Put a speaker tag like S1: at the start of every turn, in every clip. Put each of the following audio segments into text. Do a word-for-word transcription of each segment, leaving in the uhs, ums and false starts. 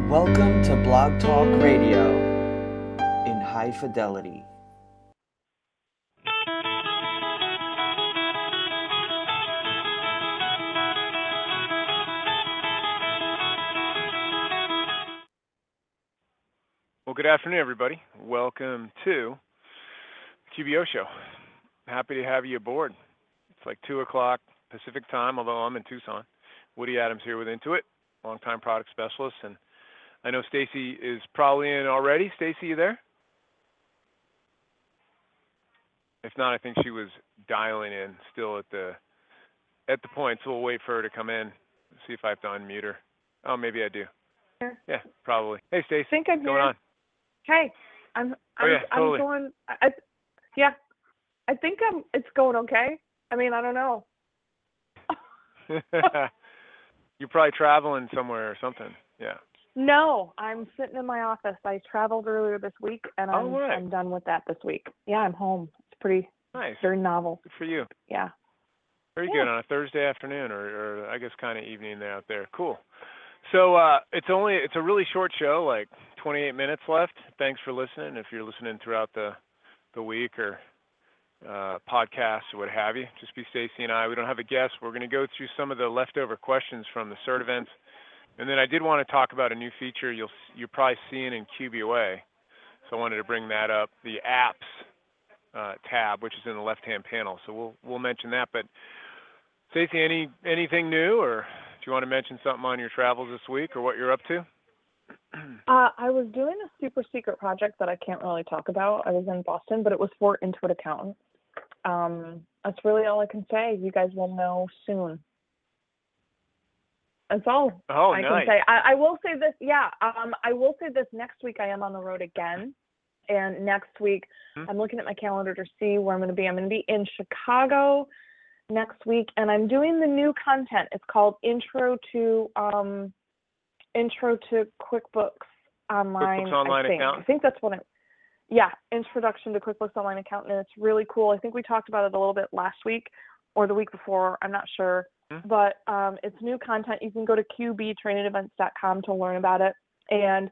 S1: Welcome to Blog Talk Radio in high fidelity.
S2: Well, good afternoon, everybody. Welcome to Q B O Show. Happy to have you aboard. It's like two o'clock Pacific time, although I'm in Tucson. Woody Adams here with Intuit, longtime product specialist, and I know Stacy is probably in already. Stacy, you there? If not, I think she was dialing in still at the at the point, so we'll wait for her to come in. See if I have to unmute her. Oh, maybe I do.
S3: Here.
S2: Yeah, probably. Hey, Stacy.
S3: I think I'm
S2: what's going
S3: here.
S2: on?
S3: Hey, I'm I'm,
S2: Oh, yeah, totally.
S3: I'm going. I, yeah, I think I'm. It's going okay. I mean, I don't know.
S2: You're probably traveling somewhere or something. Yeah.
S3: No, I'm sitting in my office. I traveled earlier this week, and I'm
S2: Oh, right.
S3: I'm done with that this week. Yeah, I'm home. It's pretty
S2: Nice.
S3: very novel.
S2: Good for you.
S3: Yeah.
S2: Very
S3: Yeah.
S2: good on a Thursday afternoon, or, or I guess kind of evening there out there. Cool. So uh, it's only it's a really short show, like twenty-eight minutes left. Thanks for listening. If you're listening throughout the the week or uh, podcasts or what have you, just be Stacy and I. We don't have a guest. We're going to go through some of the leftover questions from the CERT events, and then I did want to talk about a new feature you'll you're probably seeing in Q B O A. So I wanted to bring that up, the apps uh, tab, which is in the left-hand panel. So we'll we'll mention that. But Stacey, any anything new, or do you want to mention something on your travels this week, or what you're up to?
S3: Uh, I was doing a super secret project that I can't really talk about. I was in Boston, but it was for Intuit Accountants. Um, that's really all I can say. You guys will know soon. That's all
S2: Oh,
S3: I
S2: nice.
S3: can say. I, I will say this, yeah. Um, I will say this. Next week I am on the road again, and next week
S2: Hmm?
S3: I'm looking at my calendar to see where I'm going to be. I'm going to be in Chicago next week, and I'm doing the new content. It's called Intro to um, Intro to QuickBooks Online.
S2: QuickBooks Online
S3: I think.
S2: Accountant?
S3: I think that's what it. Yeah, Introduction to QuickBooks Online Accountant, and it's really cool. I think we talked about it a little bit last week or the week before. I'm not sure.
S2: Hmm?
S3: But um, it's new content. You can go to q b training events dot com to learn about it. And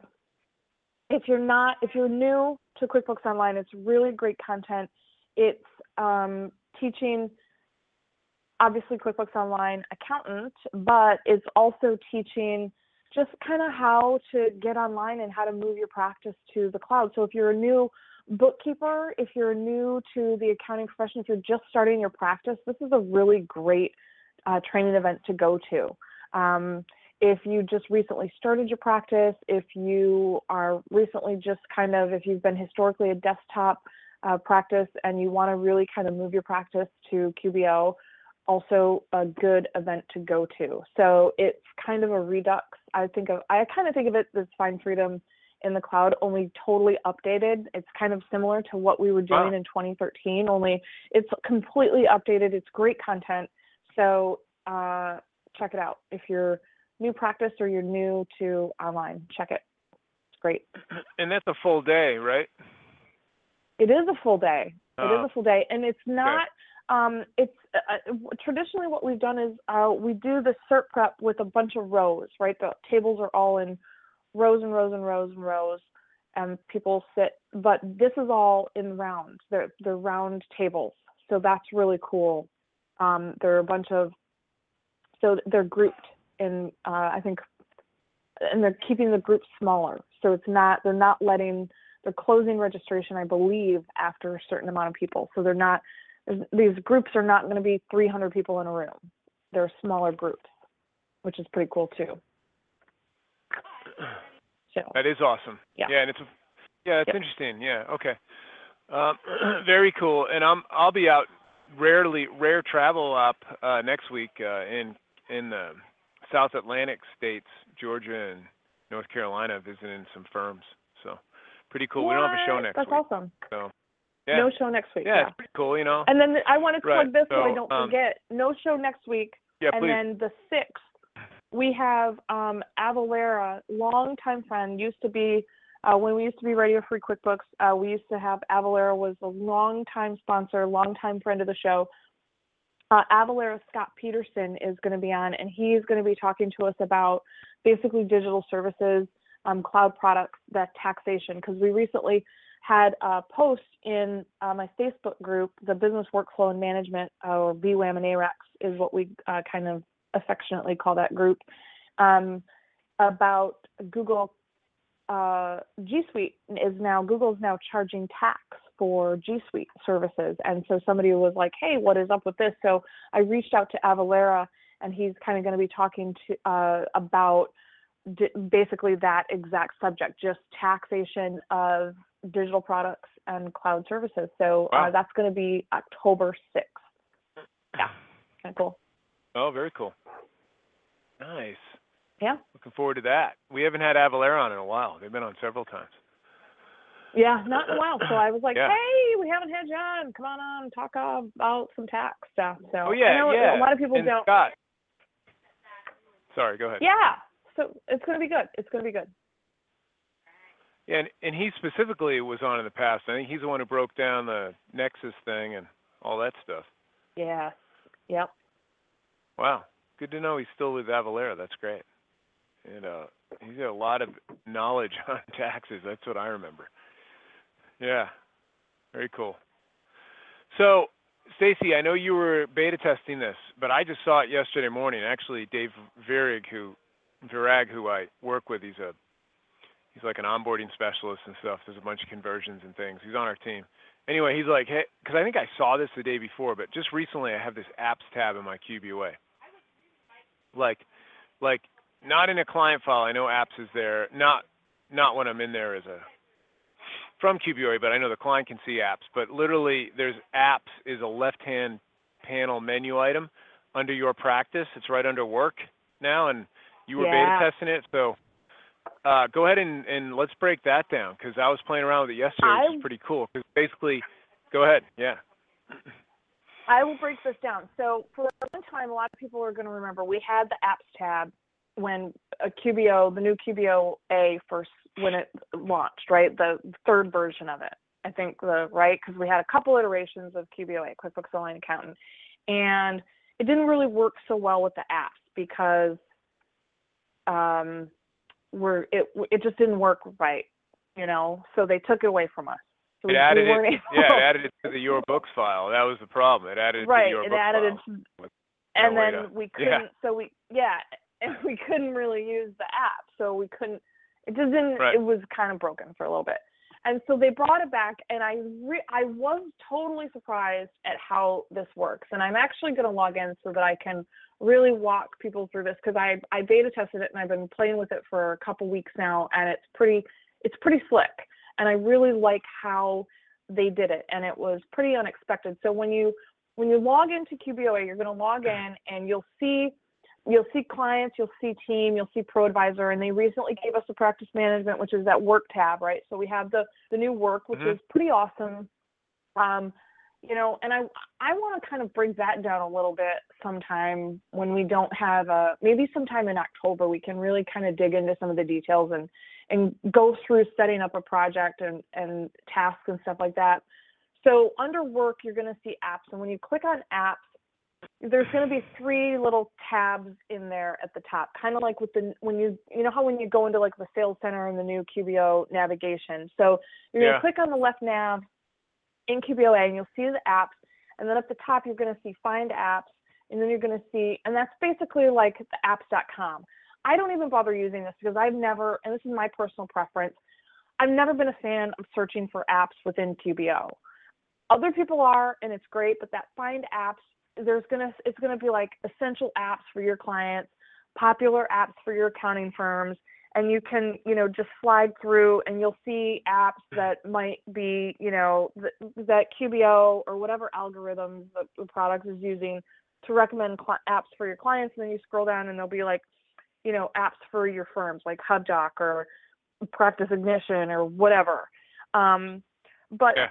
S3: if you're not, if you're new to QuickBooks Online, it's really great content. It's um, teaching, obviously, QuickBooks Online Accountant, but it's also teaching just kind of how to get online and how to move your practice to the cloud. So if you're a new bookkeeper, if you're new to the accounting profession, if you're just starting your practice, this is a really great Uh, training event to go to. Um, if you just recently started your practice, if you are recently just kind of, if you've been historically a desktop uh, practice and you want to really kind of move your practice to Q B O, also a good event to go to. So it's kind of a redux. I think of, I kind of think of it as Find Freedom in the cloud, only totally updated. It's kind of similar to what we were doing
S2: Wow.
S3: in twenty thirteen, only it's completely updated. It's great content. So uh, check it out. If you're new practice or you're new to online, check it. It's great.
S2: And that's a full day, right?
S3: It is a full day. It
S2: Oh,
S3: is a full day, and it's not. Um, it's uh, traditionally what we've done is uh, we do the CERT prep with a bunch of rows, right? The tables are all in rows and rows and rows and rows, and people sit. But this is all in rounds. They're they're round tables, so that's really cool. Um, there are a bunch of So they're grouped in, uh, I think, and they're keeping the groups smaller. So it's not, they're not letting, they're closing registration, I believe, after a certain amount of people. So they're not, these groups are not going to be three hundred people in a room. They're smaller groups, which is pretty cool too. So
S2: that is awesome.
S3: yeah,
S2: Yeah, and it's yeah, it's
S3: Yep.
S2: interesting. Yeah, okay. Um, very cool. And I'm I'll be out rarely rare travel up uh, next week uh, in in the South Atlantic states, Georgia and North Carolina, visiting some firms. So pretty cool.
S3: What?
S2: We don't have a show next
S3: That's
S2: week.
S3: awesome.
S2: So yeah,
S3: No show next week.
S2: yeah,
S3: Yeah.
S2: it's pretty cool. You know.
S3: And then I want to plug
S2: Right.
S3: this so I
S2: So,
S3: don't
S2: um,
S3: forget. No show next week.
S2: Yeah,
S3: And
S2: please.
S3: then the sixth, we have um, Avalera, longtime friend, used to be, uh, when we used to be Radio Free QuickBooks, uh, we used to have Avalera was a longtime sponsor, longtime friend of the show. Uh, Avalera Scott Peterson is going to be on, and he's going to be talking to us about basically digital services, um, cloud products, that taxation, because we recently had a post in uh, my Facebook group, the Business Workflow and Management, or B WAM and A REX is what we uh, kind of affectionately call that group, um, about Google uh, G Suite is now, Google's now charging tax for G Suite services. And so somebody was like, hey, what is up with this? So I reached out to Avalara, and he's kind of going to be talking to uh, about d- basically that exact subject, just taxation of digital products and cloud services. So
S2: wow.
S3: uh, that's going to be October sixth. Yeah, kind of cool.
S2: Oh, very cool. Nice.
S3: Yeah.
S2: Looking forward to that. We haven't had Avalara on in a while. They've been on several times.
S3: Yeah, not in a while. So I was like,
S2: yeah.
S3: hey, we haven't had John. Come on on, talk about some tax stuff. So
S2: oh, yeah,
S3: I know
S2: yeah.
S3: a lot of people
S2: and
S3: don't.
S2: Scott. Sorry, go ahead.
S3: Yeah. So it's going to be good. It's going to be good.
S2: Yeah, and, and he specifically was on in the past. I think he's the one who broke down the Nexus thing and all that stuff.
S3: Yeah. Yep.
S2: Wow. Good to know he's still with Avalara. That's great. And uh, he's got a lot of knowledge on taxes. That's what I remember. Yeah. Very cool. So, Stacy, I know you were beta testing this, but I just saw it yesterday morning. Actually, Dave Virag, who Virag, who I work with, he's a he's like an onboarding specialist and stuff. There's a bunch of conversions and things. He's on our team. Anyway, he's like, hey, because I think I saw this the day before, but just recently I have this apps tab in my Q B O A. Like, like not in a client file. I know apps is there. Not not when I'm in there as a from Q B O A, but I know the client can see apps. But literally, there's apps is a left-hand panel menu item under your practice. It's right under work now, and you were
S3: yeah.
S2: beta testing it. So uh, go ahead and, and let's break that down, because I was playing around with it yesterday,
S3: I,
S2: which is pretty cool. Because basically, go ahead, yeah.
S3: I will break this down. So for a long time, a lot of people are going to remember we had the apps tab when a Q B O, the new Q B O A first, when it launched, right? The third version of it, I think, the right, because we had a couple iterations of Q B O A, QuickBooks Online Accountant, and it didn't really work so well with the apps because um, we're it it just didn't work right, you know. So they took it away from us. So
S2: it
S3: we,
S2: added
S3: we weren't
S2: it,
S3: able,
S2: yeah, it added it to the Your Books file. That was the problem. It added it
S3: right,
S2: to the Your
S3: it
S2: Books
S3: added
S2: file.
S3: it, to,
S2: no
S3: and
S2: way
S3: then
S2: to,
S3: we couldn't.
S2: yeah.
S3: So we yeah, and we couldn't really use the app. So we couldn't. It just didn't.
S2: Right.
S3: It was kind of broken for a little bit. And so they brought it back, and I re- I was totally surprised at how this works. And I'm actually going to log in so that I can really walk people through this, because I I beta tested it and I've been playing with it for a couple weeks now, and it's pretty it's pretty slick. And I really like how they did it, and it was pretty unexpected. So when you when you log into Q B O A, you're going to log in, and you'll see. You'll see clients, you'll see team, you'll see pro advisor, and they recently gave us the practice management, which is that work tab, right? So we have the, the new work, which mm-hmm. is pretty awesome. Um, you know, and I I want to kind of bring that down a little bit sometime when we don't have a, maybe sometime in October, we can really kind of dig into some of the details and, and go through setting up a project and, and tasks and stuff like that. So under work, you're going to see apps. And when you click on apps, there's going to be three little tabs in there at the top, kind of like with the, when you, you know how when you go into like the sales center and the new Q B O navigation. So you're
S2: yeah.
S3: going to click on the left nav in Q B O A, and you'll see the apps. And then at the top, you're going to see find apps. And then you're going to see, and that's basically like the apps dot com. I don't even bother using this because I've never, and this is my personal preference, I've never been a fan of searching for apps within Q B O. Other people are, and it's great, but that find apps, there's gonna it's gonna be like essential apps for your clients, popular apps for your accounting firms, and you can, you know, just slide through and you'll see apps that might be, you know, th- that Q B O or whatever algorithms the, the product is using to recommend cl- apps for your clients. And then you scroll down and there'll be like, you know, apps for your firms like HubDoc or Practice Ignition or whatever. Um, but
S2: yeah.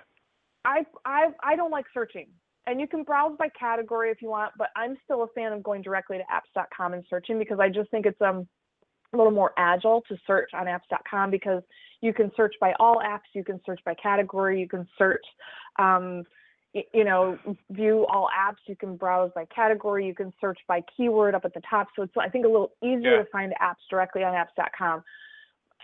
S3: I I I don't like searching. And you can browse by category if you want, but I'm still a fan of going directly to apps dot com and searching, because I just think it's um, a little more agile to search on apps dot com, because you can search by all apps, you can search by category, you can search, um, you know, view all apps, you can browse by category, you can search by keyword up at the top. So it's, I think, a little easier
S2: yeah.
S3: to find apps directly on apps dot com.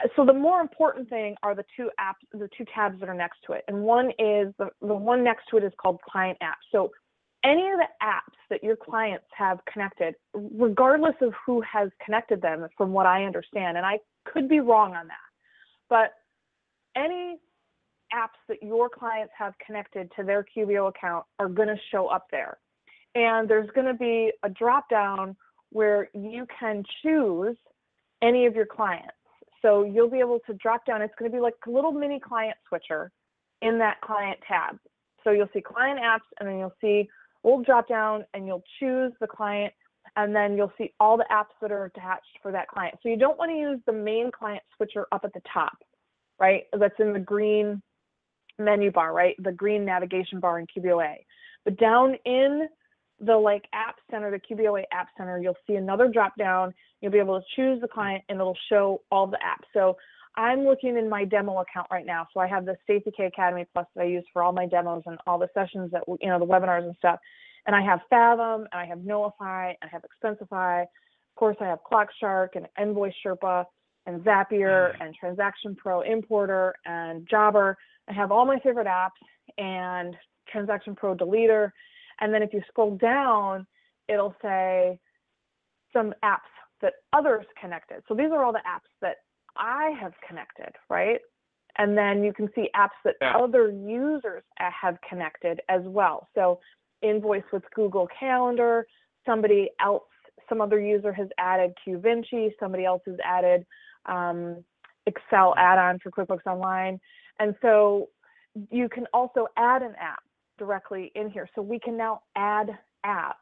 S3: so the more important thing are the two apps, the two tabs that are next to it. And one is, the, the one next to it is called Client Apps. So any of the apps that your clients have connected, regardless of who has connected them, from what I understand, and I could be wrong on that, but any apps that your clients have connected to their Q B O account are going to show up there. And there's going to be a drop down where you can choose any of your clients. So you'll be able to drop down. It's going to be like a little mini client switcher in that client tab. So you'll see client apps, and then you'll see a little drop down, and you'll choose the client, and then you'll see all the apps that are attached for that client. So you don't want to use the main client switcher up at the top, right? That's in the green menu bar, right? The green navigation bar in Q B O A. But down in the like App Center, the Q B O A App Center, you'll see another drop down. You'll be able to choose the client, and it'll show all the apps. So I'm looking in my demo account right now. So I have the Stacey K Academy Plus that I use for all my demos and all the sessions that, you know, the webinars and stuff. And I have Fathom, and I have Knowify, and I have Expensify. Of course, I have ClockShark and Invoice Sherpa and Zapier and Transaction Pro Importer and Jobber. I have all my favorite apps and Transaction Pro Deleter. And then if you scroll down, it'll say some apps that others connected. So these are all the apps that I have connected, right? And then you can see apps that yeah. other users have connected as well. So Invoice with Google Calendar, somebody else, some other user has added QVinci, somebody else has added um, Excel add-on for QuickBooks Online. And so you can also add an app directly in here. So we can now add apps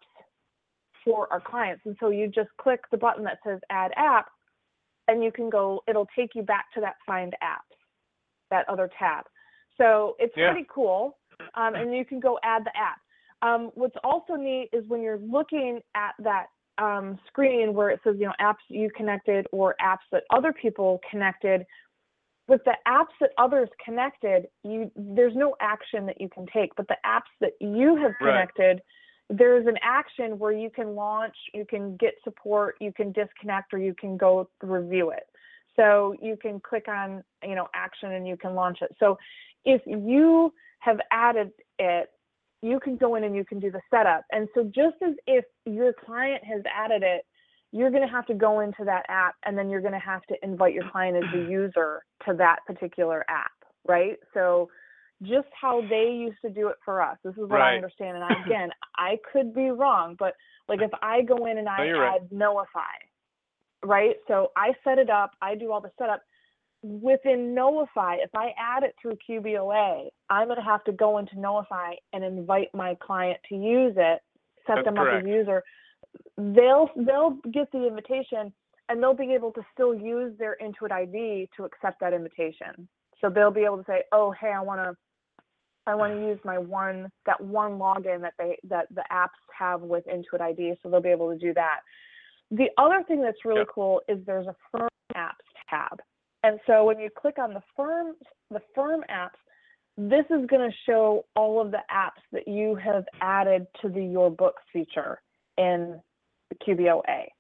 S3: for our clients. And so you just click the button that says add app, and you can go, it'll take you back to that find apps, that other tab. So it's yeah. pretty cool. Um, and you can go add the app. Um, what's also neat is when you're looking at that um, screen where it says, you know, apps you connected or apps that other people connected, with the apps that others connected, you there's no action that you can take, but the apps that you have connected, right. there's an action where you can launch, you can get support, you can disconnect, or you can go review it. So you can click on, you know, action and you can launch it. So if you have added it, you can go in and you can do the setup. And so just as if your client has added it, you're going to have to go into that app, and then you're going to have to invite your client as a user to that particular app, right? So just how they used to do it for us. This is what right. I understand. And I, again, I could be wrong, but like if I go in and I no, add right. Knowify, right? So I set it up, I do all the setup. Within Knowify, if I add it through Q B O A, I'm going to have to go into Knowify and invite my client to use it, set That's them correct. up as user. They'll they'll get the invitation, and they'll be able to still use their Intuit I D to accept that invitation. So they'll be able to say, "Oh, hey, I want to I want to use my one that one login that they that the apps have with Intuit I D." So they'll be able to do that. The other thing that's really yep. cool is there's a Firm Apps tab, and so when you click on the Firm the Firm Apps, this is going to show all of the apps that you have added to the Your Books feature in the Q B O A.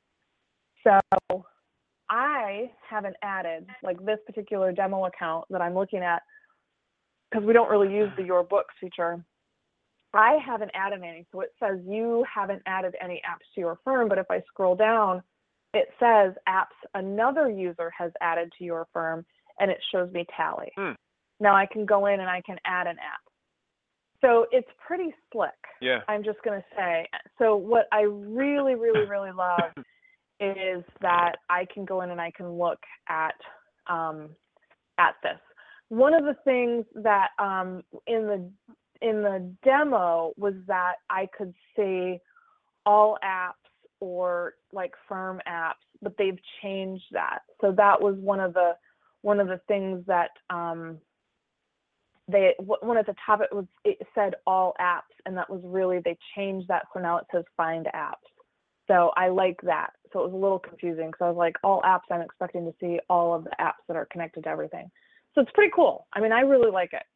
S3: So I haven't added, like this particular demo account that I'm looking at, because we don't really use the Your Books feature, I haven't added any. So it says you haven't added any apps to your firm, but if I scroll down, it says apps another user has added to your firm, and it shows me tally. Hmm. Now I can go in and I can add an app. So it's pretty slick, yeah. I'm just going to say. So what I really, really, really love is that I can go in and I can look at um, at this. One of the things that um, in the in the demo was that I could see all apps or like firm apps, but they've changed that. So that was one of the one of the things that um, they one at the top it was it said all apps, and that was really they changed that, so now it says find apps. So I like that. So it was a little confusing because I was like, all apps, I'm expecting to see all of the apps that are connected to everything. So it's pretty cool. I mean, I really like it.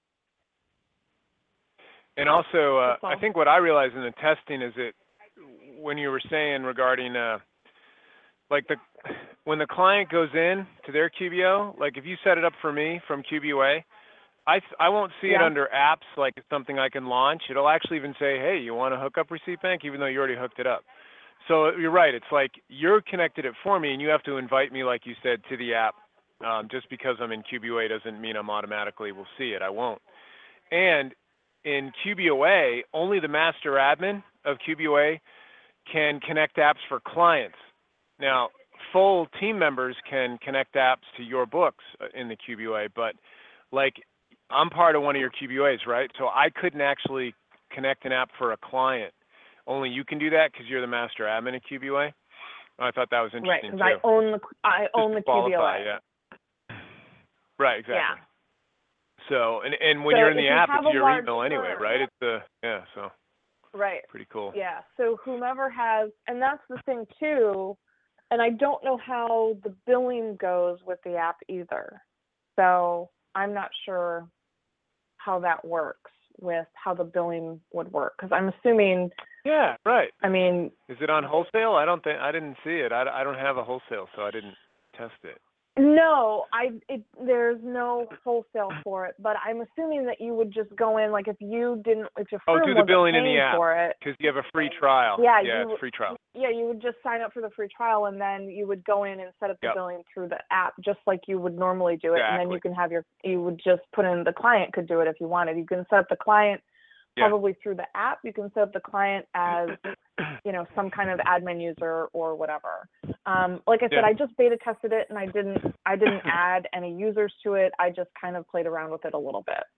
S2: And also, uh, I think what I realized in the testing is that when you were saying regarding, uh, like the when the client goes in to their Q B O, like if you set it up for me from Q B O A, I, I won't see
S3: Yeah.
S2: it under apps like it's something I can launch. It'll actually even say, hey, you want to hook up Receipt Bank, even though you already hooked it up. So you're right. It's like you're connected it for me, and you have to invite me, like you said, to the app. Um, just because I'm in Q B O A doesn't mean I'm automatically will see it. I won't. And in Q B O A, only the master admin of Q B O A can connect apps for clients. Now, full team members can connect apps to your books in the Q B O A, but like I'm part of one of your Q B O As, right? So I couldn't actually connect an app for a client. Only you can do that because you're the master admin at Q B O A. I thought that was
S3: Right,
S2: interesting
S3: because
S2: too.
S3: I own the I own the
S2: Just to
S3: Q B O
S2: qualify,
S3: A.
S2: yeah. Right, exactly.
S3: Yeah.
S2: So, and and when
S3: So
S2: you're in
S3: if
S2: the
S3: you
S2: app,
S3: have
S2: it's
S3: a
S2: your
S3: large
S2: email anyway,
S3: firm-
S2: right? It's the yeah, so
S3: Right.
S2: pretty cool.
S3: Yeah. So whomever has, and that's the thing too, and I don't know how the billing goes with the app either. So I'm not sure how that works with how the billing would work, because I'm assuming,
S2: Yeah, right.
S3: I mean,
S2: Is it on wholesale? I don't think I didn't see it. I, I don't have a wholesale, so I didn't test it.
S3: no, I it, there's no wholesale for it, but I'm assuming that you would just go in, like if you didn't, if your
S2: Oh,
S3: firm
S2: do the
S3: wasn't
S2: billing in
S3: paying
S2: the app
S3: for it,
S2: because you have a free trial.
S3: Yeah,
S2: yeah,
S3: you-
S2: it's free trial.
S3: yeah, you would just sign up for the free trial, and then you would go in and set up the
S2: Yep.
S3: billing through the app, just like you would normally do it. And then
S2: Exactly.
S3: you can have your, you would just put in, the client could do it if you wanted. You can set up the client
S2: Yeah.
S3: probably through the app. You can set up the client as, you know, some kind of admin user or whatever. Um, like I said,
S2: Yeah.
S3: I just beta tested it, and I didn't, I didn't add any users to it. I just kind of played around with it a little bit.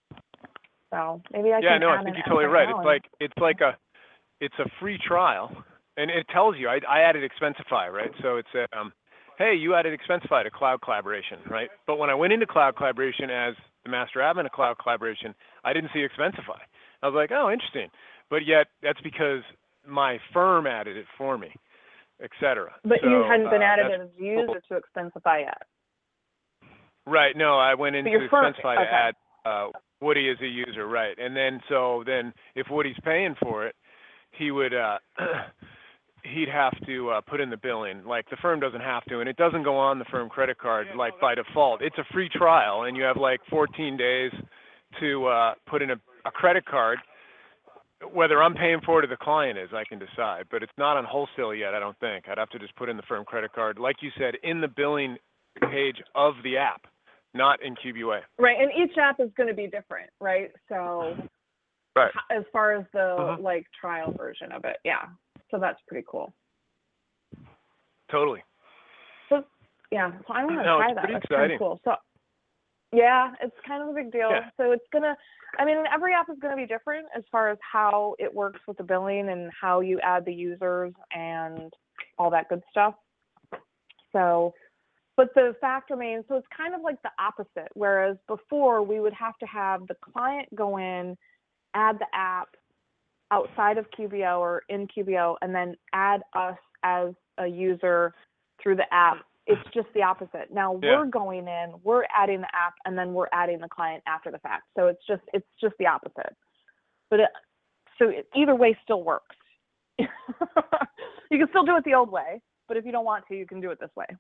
S3: So maybe I
S2: Yeah,
S3: can
S2: no,
S3: add
S2: I think
S3: an
S2: you're totally
S3: app
S2: right.
S3: now
S2: It's
S3: and-
S2: like it's like a it's a free trial, and it tells you. I, I added Expensify, right? So it said, um, hey, you added Expensify to Cloud Collaboration, right? But when I went into Cloud Collaboration as the master admin of Cloud Collaboration, I didn't see Expensify. I was like, oh, interesting. But yet that's because my firm added it for me, et cetera.
S3: But
S2: so,
S3: you hadn't been
S2: uh,
S3: added
S2: that's
S3: as a user to Expensify yet.
S2: Right. No, I went into
S3: your firm-
S2: Expensify to
S3: okay.
S2: add uh, Woody as a user, right? And then so then if Woody's paying for it, he would uh, he'd have to uh, put in the billing. Like the firm doesn't have to, and it doesn't go on the firm credit card like by default. It's a free trial, and you have like fourteen days to uh, put in a, a credit card. Whether I'm paying for it or the client is, I can decide. But it's not on wholesale yet, I don't think. I'd have to just put in the firm credit card, like you said, in the billing page of the app, not in Q B O A.
S3: Right, and each app is going to be different, right? So
S2: Right.
S3: as far as the
S2: Mhm.
S3: like trial version of it, yeah. So that's pretty cool.
S2: Totally.
S3: So yeah, so I want to
S2: No,
S3: try
S2: it's
S3: that.
S2: pretty
S3: That's kind
S2: exciting.
S3: of cool. So yeah, it's kind of a big deal.
S2: Yeah.
S3: So it's gonna, I mean, every app is going to be different as far as how it works with the billing and how you add the users and all that good stuff. So, but the fact remains, so it's kind of like the opposite. Whereas before we would have to have the client go in, add the app outside of Q B O or in Q B O, and then add us as a user through the app. It's just the opposite. Now
S2: Yeah.
S3: we're going in, we're adding the app, and then we're adding the client after the fact. So it's just it's just the opposite. But it, so it, either way still works. You can still do it the old way, but if you don't want to, you can do it this way.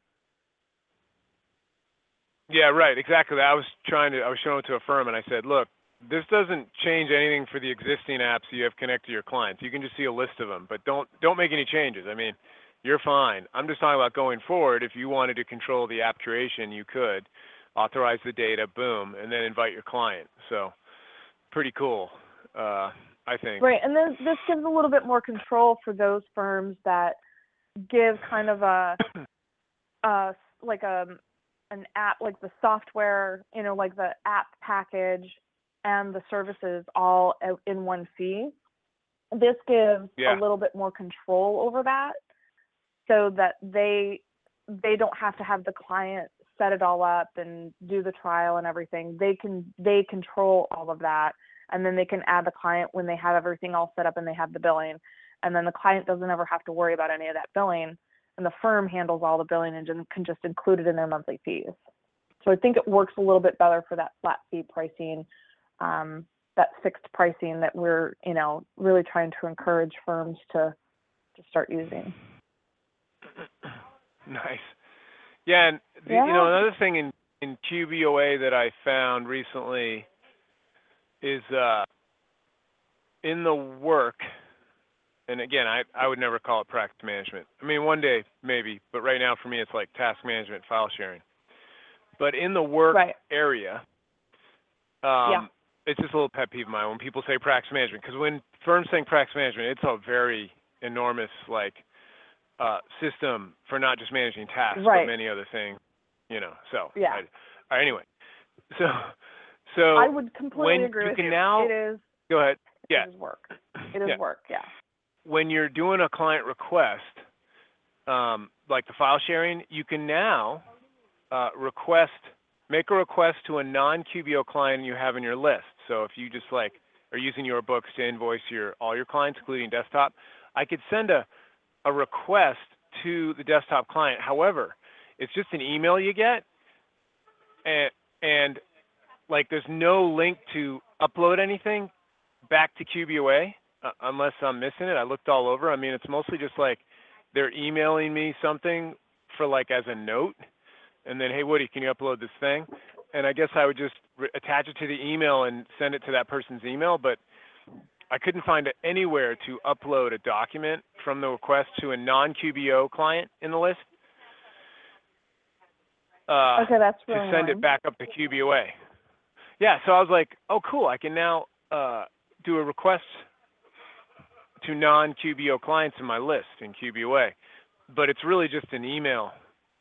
S2: Yeah, right. Exactly. I was trying to. I was showing it to a firm, and I said, "Look, this doesn't change anything for the existing apps you have connected to your clients. You can just see a list of them, but don't don't make any changes. I mean, you're fine. I'm just talking about going forward. If you wanted to control the app curation, you could authorize the data, boom, and then invite your client. So, pretty cool, uh, I think.
S3: Right, and this this gives a little bit more control for those firms that give kind of a, uh, like a an app, like the software, you know, like the app package and the services all in one fee. This gives
S2: Yeah.
S3: a little bit more control over that, so that they they don't have to have the client set it all up and do the trial and everything. They can they control all of that, and then they can add the client when they have everything all set up and they have the billing, and then the client doesn't ever have to worry about any of that billing, and the firm handles all the billing and just, can just include it in their monthly fees. So I think it works a little bit better for that flat fee pricing, um, that fixed pricing that we're, you know, really trying to encourage firms to to start using.
S2: Nice. Yeah, and the,
S3: Yeah.
S2: you know another thing in in Q B O A that I found recently is uh, in the work. And again, I I would never call it practice management. I mean, one day maybe, but right now for me it's like task management, file sharing. But in the work
S3: Right.
S2: area, um,
S3: Yeah.
S2: it's just a little pet peeve of mine when people say practice management, because when firms saying practice management, it's a very enormous like uh, system for not just managing tasks,
S3: Right.
S2: but many other things. You know, so
S3: Yeah.
S2: I, all right, anyway, so so
S3: I would completely
S2: when
S3: agree
S2: you
S3: with
S2: can
S3: you.
S2: now
S3: It is.
S2: go ahead, yeah,
S3: It is work. It is
S2: yeah.
S3: work. Yeah.
S2: When you're doing a client request, um, like the file sharing, you can now uh, request, make a request to a non-Q B O client you have in your list. So if you just like are using your books to invoice your all your clients, including desktop, I could send a, a request to the desktop client. However, it's just an email you get, and, and like there's no link to upload anything back to Q B O A. Uh, unless I'm missing it. I looked all over. I mean, it's mostly just like they're emailing me something for like as a note, and then, hey, Woody, can you upload this thing? And I guess I would just re- attach it to the email and send it to that person's email, but I couldn't find it anywhere to upload a document from the request to a non-Q B O client in the list uh,
S3: Okay, that's
S2: to
S3: really
S2: send
S3: annoying.
S2: it back up to Q B O A. Yeah, so I was like, oh, cool, I can now uh, do a request to non-Q B O clients in my list in Q B O A, but it's really just an email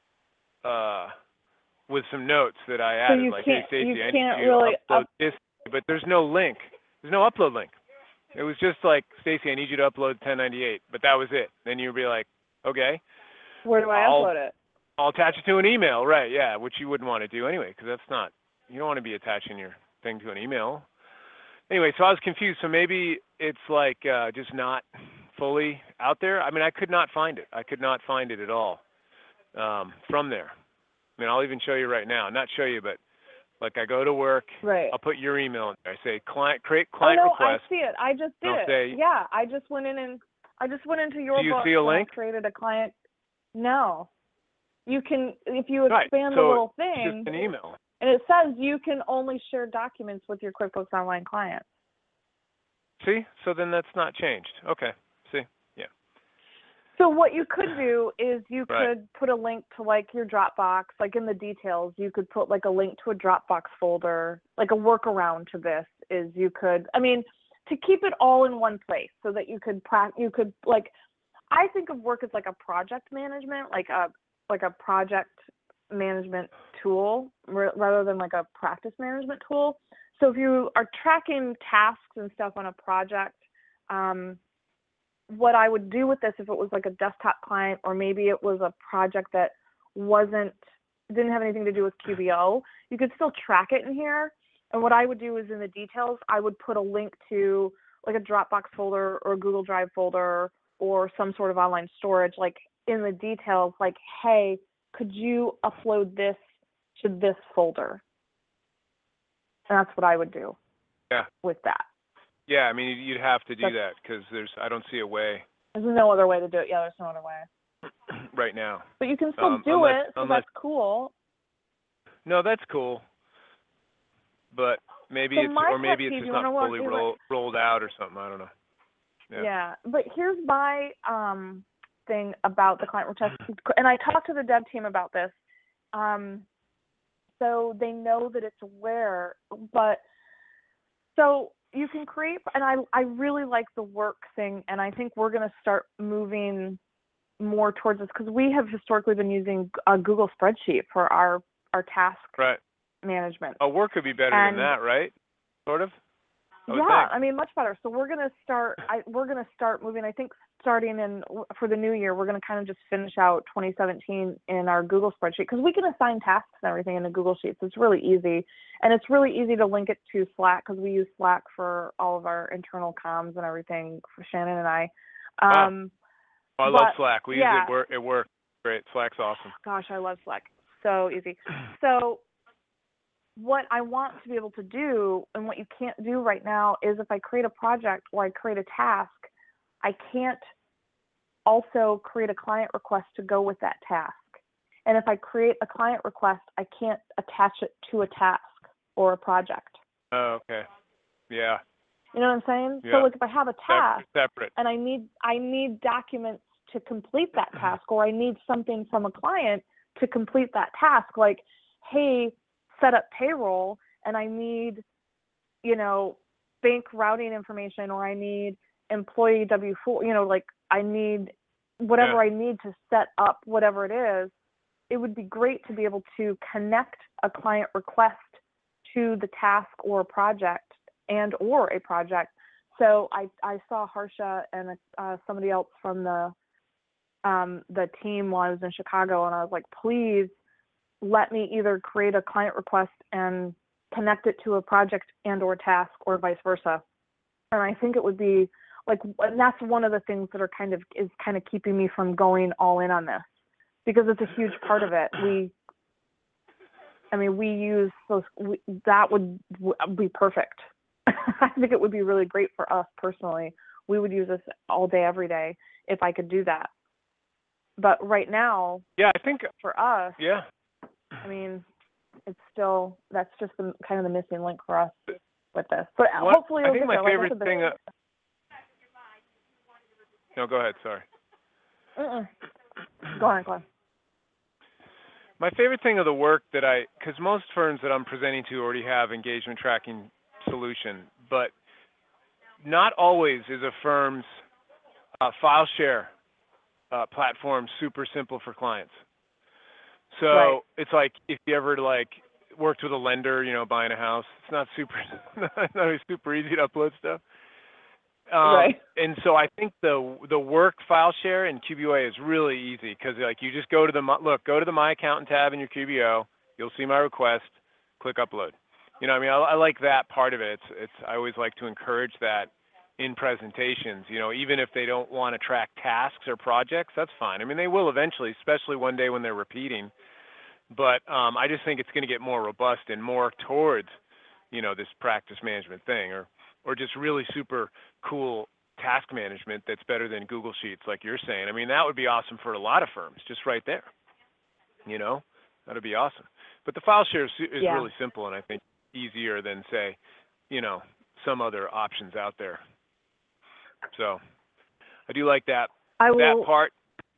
S2: uh, with some notes that I
S3: So
S2: added,
S3: you
S2: like, hey,
S3: can't
S2: Stacy,
S3: you
S2: I
S3: can't
S2: need you to
S3: really
S2: upload
S3: up.
S2: this, but there's no link. There's no upload link. It was just like, Stacy, I need you to upload ten ninety-eight, but that was it. Then you'd be like, okay,
S3: Where do I
S2: I'll
S3: upload it?
S2: I'll attach it to an email, right? Yeah, which you wouldn't want to do anyway, because that's not, you don't want to be attaching your thing to an email. Anyway, so I was confused. So maybe it's like uh, just not fully out there. I mean, I could not find it. I could not find it at all um, from there. I mean, I'll even show you right now. Not show you, but like I go to work,
S3: Right.
S2: I'll put your email in there. I say client, create
S3: Oh
S2: client
S3: no,
S2: request.
S3: I see it. I just did
S2: I'll
S3: it.
S2: say,
S3: Yeah, I just went in and I just went into your
S2: do you
S3: books
S2: see a
S3: and I
S2: link?
S3: created a client. No, you can if you
S2: Right.
S3: expand the
S2: So
S3: little
S2: it's
S3: thing,
S2: just an email.
S3: and it says you can only share documents with your QuickBooks Online clients.
S2: See? So then that's not changed. Okay. See? Yeah.
S3: So what you could do is you
S2: Right.
S3: could put a link to like your Dropbox, like in the details, you could put like a link to a Dropbox folder. Like a workaround to this is you could, I mean, to keep it all in one place so that you could pra- you could like, I think of work as like a project management, like a like a project management tool r- rather than like a practice management tool. So if you are tracking tasks and stuff on a project, um, what I would do with this, if it was like a desktop client or maybe it was a project that wasn't, didn't have anything to do with Q B O, you could still track it in here. And what I would do is in the details, I would put a link to like a Dropbox folder or a Google Drive folder or some sort of online storage, like in the details, like, hey, could you upload this to this folder? And that's what I would do.
S2: Yeah.
S3: With that.
S2: Yeah, I mean, you'd have to do
S3: That's,
S2: that because there's, I don't see a way
S3: there's no other way to do it. Yeah, there's no other way.
S2: right now.
S3: But you can still
S2: Um,
S3: do
S2: unless,
S3: it, so
S2: unless,
S3: that's cool.
S2: no, that's cool. But maybe
S3: So
S2: it's,
S3: my
S2: or maybe
S3: pet
S2: it's
S3: peeve,
S2: just
S3: you
S2: not
S3: wanna know
S2: fully
S3: what-
S2: roll, rolled out or something. I don't know. Yeah.
S3: Yeah, but here's my um thing about the client request, and I talked to the dev team about this. Um, so they know that it's aware, but so you can create, and I I really like the work thing, and I think we're gonna start moving more towards this because we have historically been using a Google spreadsheet for our our task
S2: Right.
S3: management.
S2: A work could be better
S3: And
S2: than that, right? Sort of. I would
S3: yeah,
S2: think.
S3: I mean, much better. So we're gonna start. I we're gonna start moving. I think starting in for the new year, we're gonna kind of just finish out twenty seventeen in our Google spreadsheet because we can assign tasks and everything in the Google Sheets. It's really easy, and it's really easy to link it to Slack because we use Slack for all of our internal comms and everything for Shannon and I. Um,
S2: wow. Oh, I
S3: but,
S2: love Slack. We
S3: yeah.
S2: use it. Work. It works great. Slack's awesome.
S3: Gosh, I love Slack. So easy. So what I want to be able to do and what you can't do right now is if I create a project or I create a task, I can't also create a client request to go with that task. And if I create a client request, I can't attach it to a task or a project.
S2: Oh, okay. Yeah.
S3: You know what I'm saying?
S2: Yeah.
S3: So like if I have a task
S2: separate
S3: and I need I need documents to complete that task, or I need something from a client to complete that task, like, hey, set up payroll, and I need, you know, bank routing information, or I need employee W four, you know, like I need whatever
S2: yeah.
S3: I need to set up whatever it is. It would be great to be able to connect a client request to the task or project and or a project. So I, I saw Harsha and uh, somebody else from the um, the team while I was in Chicago, and I was like, please let me either create a client request and connect it to a project and or task, or vice versa. And I think it would be like, and that's one of the things that are kind of is kind of keeping me from going all in on this, because it's a huge part of it. We, I mean, we use those, we, that would be perfect. I think it would be really great for us personally. We would use this all day, every day, if I could do that. But right now,
S2: yeah, I think
S3: for us,
S2: yeah,
S3: I mean, it's still, that's just the kind of the missing link for us with this. But
S2: What,
S3: hopefully,
S2: I
S3: it'll
S2: think
S3: get
S2: my
S3: there.
S2: favorite
S3: like
S2: thing. Uh, no, go ahead. Sorry.
S3: Mm-mm. Go on, go on.
S2: My favorite thing of the work that I, because most firms that I'm presenting to already have engagement tracking solution, but not always is a firm's uh, file share uh, platform super simple for clients. So
S3: Right.
S2: it's like if you ever like worked with a lender, you know, buying a house, it's not super, not always super easy to upload stuff. Um,
S3: Right.
S2: And so I think the the work file share in Q B O A is really easy, because like you just go to the look, go to the My Accountant tab in your Q B O, you'll see my request, click upload. You know, what I mean, I, I like that part of it. It's it's I always like to encourage that in presentations. You know, even if they don't want to track tasks or projects, that's fine. I mean, they will eventually, especially one day when they're repeating. But um, I just think it's going to get more robust and more towards, you know, this practice management thing, or or just really super cool task management that's better than Google Sheets, like you're saying. I mean, that would be awesome for a lot of firms, just right there. You know, that would be awesome. But the file share is, is
S3: Yeah.
S2: really simple, and I think easier than, say, you know, some other options out there. So I do like that
S3: I
S2: that
S3: will.
S2: part.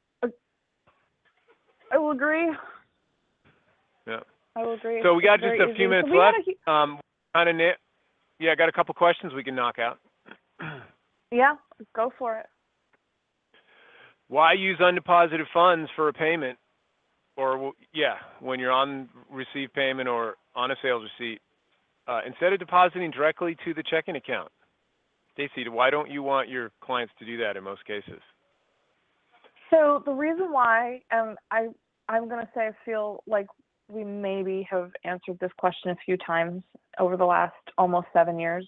S3: I will agree.
S2: Yeah.
S3: I will agree.
S2: So we got
S3: It's
S2: just
S3: very
S2: a few
S3: easy.
S2: minutes
S3: So we
S2: left.
S3: had a,
S2: Um, kind of yeah, I got a couple questions we can knock out.
S3: yeah, go for it.
S2: Why use undeposited funds for a payment, or yeah, when you're on receive payment or on a sales receipt, uh, instead of depositing directly to the checking account? Stacy, why don't you want your clients to do that in most cases?
S3: So the reason why, and I, I'm going to say I feel like we maybe have answered this question a few times over the last almost seven years,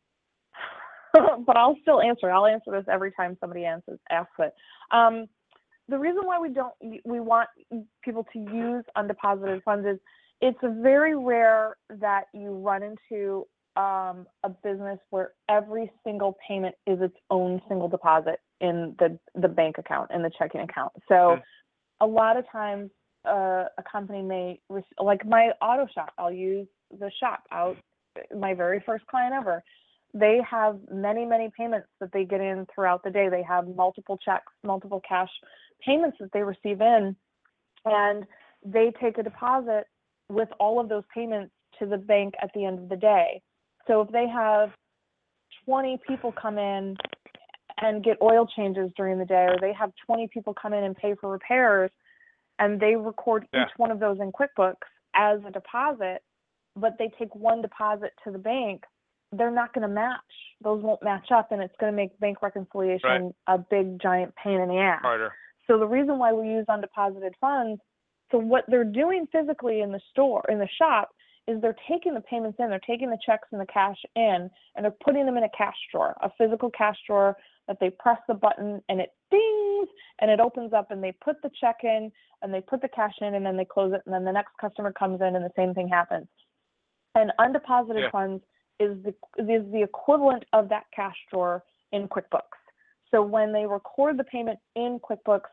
S3: but I'll still answer. I'll answer this every time somebody answers, asks it. Um, the reason why we don't, we want people to use undeposited funds is it's very rare that you run into um, a business where every single payment is its own single deposit in the, the bank account, in the checking account. So mm-hmm. a lot of times uh, a company may, like my auto shop, I'll use the shop out, my very first client ever. They have many, many payments that they get in throughout the day. They have multiple checks, multiple cash payments that they receive in, and they take a deposit with all of those payments to the bank at the end of the day. So if they have twenty people come in and get oil changes during the day, or they have twenty people come in and pay for repairs, and they record
S2: yeah.
S3: each one of those in QuickBooks as a deposit, but they take one deposit to the bank, they're not going to match. Those won't match up, and it's going to make bank reconciliation
S2: right.
S3: a big, giant pain in the ass.
S2: Harder.
S3: So the reason why we use undeposited funds, so what they're doing physically in the store, in the shop, is they're taking the payments in, they're taking the checks and the cash in, and they're putting them in a cash drawer, a physical cash drawer that they press the button and it dings and it opens up, and they put the check in and they put the cash in, and then they close it, and then the next customer comes in and the same thing happens. And undeposited
S2: yeah.
S3: funds is the is the equivalent of that cash drawer in QuickBooks. So when they record the payment in QuickBooks,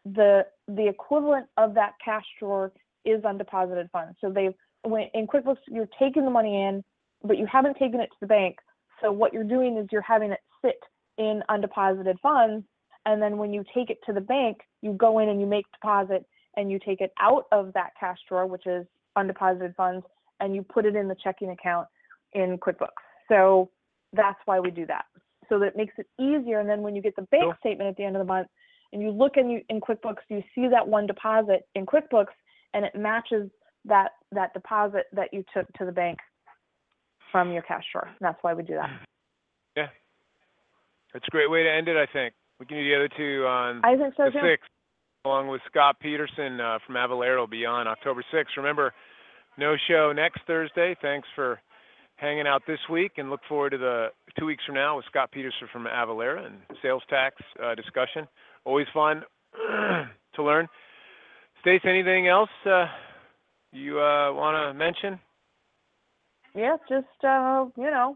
S3: the the equivalent of that cash drawer is undeposited funds. So they've when in QuickBooks you're taking the money in, but you haven't taken it to the bank. So what you're doing is you're having it sit in undeposited funds, and then when you take it to the bank, you go in and you make deposit and you take it out of that cash drawer, which is undeposited funds, and you put it in the checking account in QuickBooks. So that's why we do that. So that it makes it easier. And then when you get the bank
S2: Cool.
S3: statement at the end of the month and you look in, you, in QuickBooks, you see that one deposit in QuickBooks and it matches that, that deposit that you took to the bank from your cash drawer. And that's why we do that.
S2: Yeah. That's a great way to end it, I think. We can do the other two on
S3: I think so
S2: the
S3: too.
S2: sixth, along with Scott Peterson uh, from Avalara will be on October sixth. Remember, no show next Thursday. Thanks for hanging out this week, and look forward to the two weeks from now with Scott Peterson from Avalara and sales tax uh, discussion. Always fun to learn. Stace, anything else uh, you uh, want to mention?
S3: Yeah, just, uh, you know.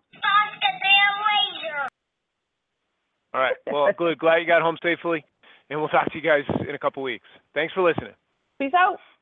S2: All right. Well, good. Glad you got home safely, and we'll talk to you guys in a couple weeks. Thanks for listening.
S3: Peace out.